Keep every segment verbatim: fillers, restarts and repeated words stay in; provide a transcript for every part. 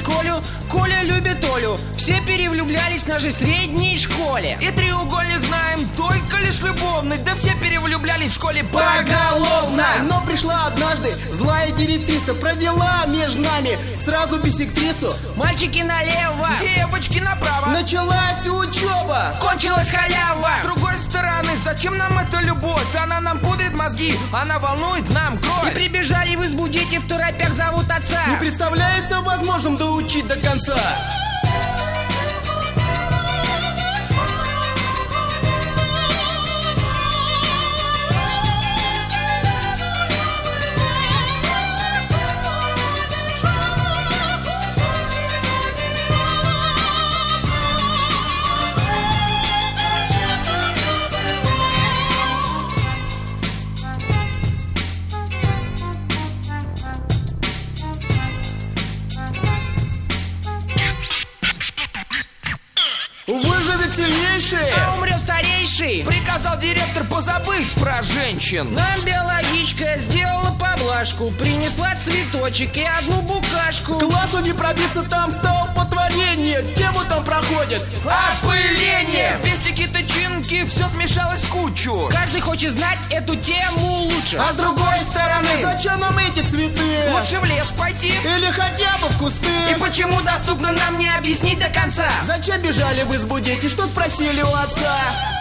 Колю, Коля любит Олю. Все перевлюблялись в нашей средней школе. И треугольник знаем только лишь любовный. Да все перевлюблялись в школе поголовно. Но пришла однажды злая директриса, провела между нами сразу бисектрису. Мальчики налево, девочки направо. Началась учеба, кончилась халява. С другой стороны, зачем нам эта любовь? Она нам пудрит мозги, она волнует нам кровь. И прибежали в избу дети, в торопях зовут отца. Не представляется возможным доучить до конца. Выживет сильнейший, а умрет старейший. Приказал директор позабыть про женщин. Нам биологичка сделала поблажку, принесла цветочек и одну букашку. Классу не пробиться, там столпотворение. Тему там проходит опыление. Пестики, тычинки, все смешалось в кучу. Каждый хочет знать эту тему лучше. А с другой стороны, зачем нам эти цветы? Лучше в лес пойти или хотя бы в кусты. И почему доступно нам не объяснить до конца? Зачем бежали в избу дети, что спросили у отца?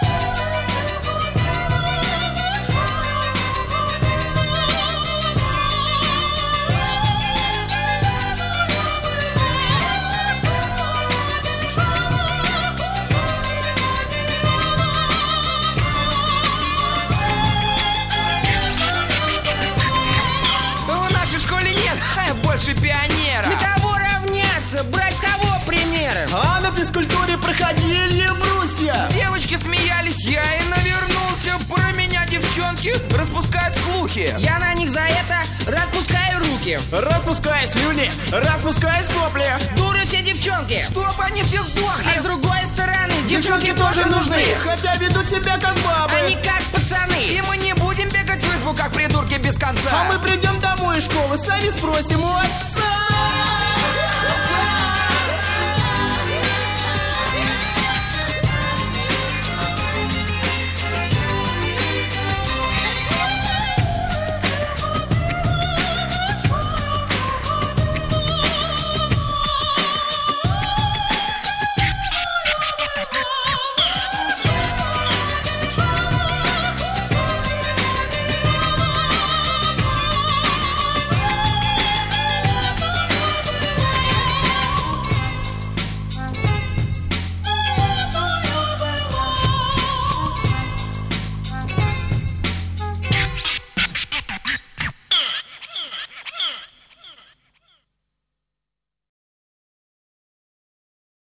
В нашей школе нет больше пионера. На кого равняться, брать с кого примеры? А на физкультуре проходили брусья. Девочки смеялись, я и навернулся. Про меня девчонки распускают слухи. Я на них за это распускаю руки. Распускай слюни, распускай сопли. Дуры все девчонки, чтоб они все сдохли. А с другой стороны, девчонки, девчонки тоже нужны, хотя ведут себя как бабы, а не как пацаны. И мы не будем бегать в избу, как придурки без конца. А мы придем домой из школы, сами спросим у отца.